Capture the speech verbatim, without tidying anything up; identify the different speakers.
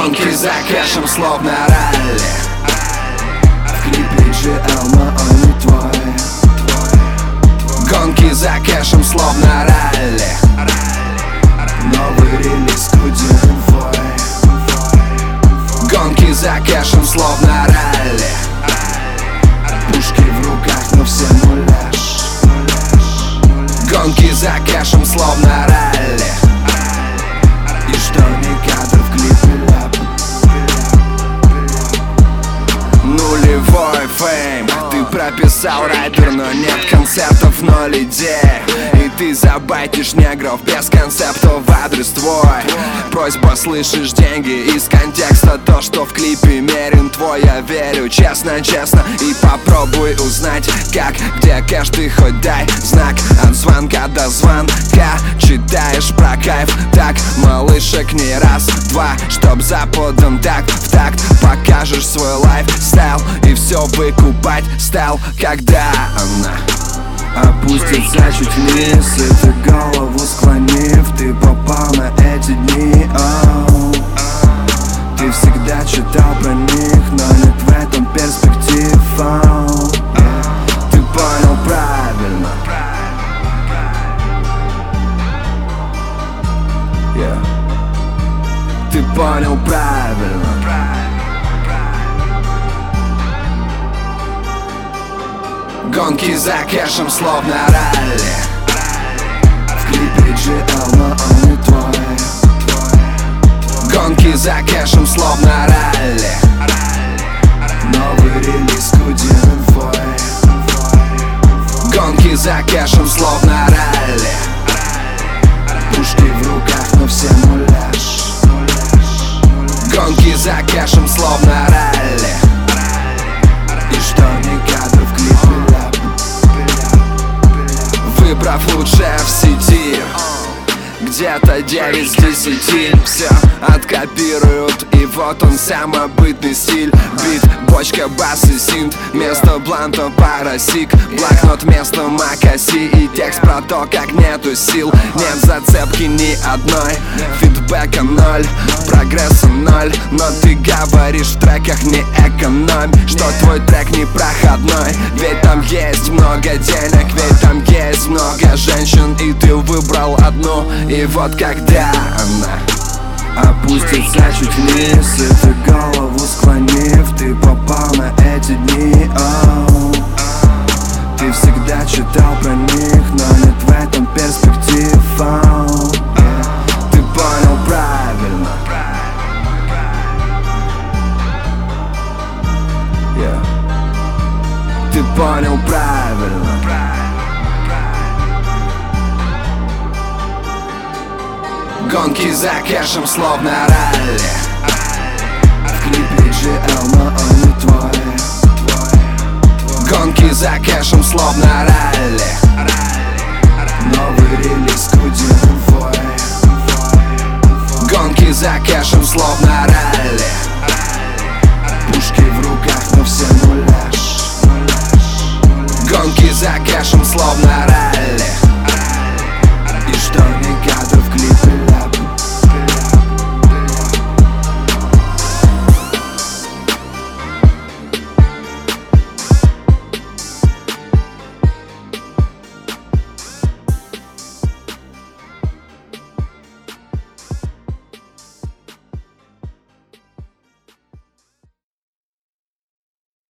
Speaker 1: Гонки за кэшем, словно ралли. В клипе джи эл, но он не твой. Гонки за кэшем, словно ралли. Новый релиз, кудинвой. Гонки за кэшем, словно ралли. Пушки в руках, но все муляж. Гонки за кэшем, словно ралли. И что не кадр в клипе ляп. Нулевой фейм. Ты прописал райдер, но нет концептов, ноль идей. И ты забайтишь негров без концептов в адрес твой. Просьба, слышишь, деньги из контекста. То, что в клипе мерен твой. Я верю, честно, честно. И попробуй узнать, как, где кэш, ты хоть дай знак. От звонка до звонка читаешь про кайф. Так, малышек, не раз, два, чтоб западом так в такт покажешь свой лайфстайл. И все выкупать стал, когда она опустится чуть вниз, и ты голову склонив, ты попал на эти дни. Оу. Ты всегда читал про них, но нет в этом перспектив. Оу. Ты понял правильно. Yeah. Ты понял правильно. Гонки за кэшем, словно ралли. В клипе джи эл, но он не твой. Гонки за кэшем, словно ралли. Новый релиз, кудинвой. Гонки за кэшем, словно ралли. Пушки в руках, но все муляж. Гонки за кэшем, словно ралли. И что не кадр в клипе ляп. Выбрав лучшее в сети, где-то девять с десяти. Все откопируют, и вот он, самобытный стиль. Бит, бочка, бас и синт. Место бланта, парасик. Блокнот, место макаси. И текст про то, как нету сил. Нет зацепки ни одной. Фидбэка ноль, прогресса ноль. Но ты говоришь в треках не экономь, что твой трек не проходной. Ведь там есть много денег, ведь там есть много женщин. И ты выбрал одну. И вот когда она опустится чуть вниз, и ты голову склонив, ты попал на эти дни. Оу. Ты всегда читал про них, но нет в этом перспектив. Оу. Ты понял правильно. Yeah. Ты понял правильно. Гонки за кэшем, словно ралли. В клипе джи эл, но он не твой. Гонки за кэшем, словно ралли. Новый релиз, кудинвой. Гонки за кэшем, словно ралли.